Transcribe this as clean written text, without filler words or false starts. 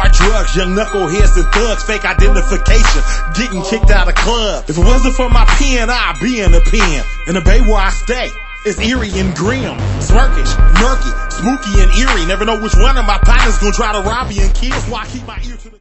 Hard drugs, young knuckleheads and thugs, fake identification, getting kicked out of clubs. If it wasn't for my pen, I'd be in the pen. In the bay where I stay, it's eerie and grim, smirkish, murky, spooky and eerie. Never know which one of my partners gonna try to rob me and kill, so I keep my ear to the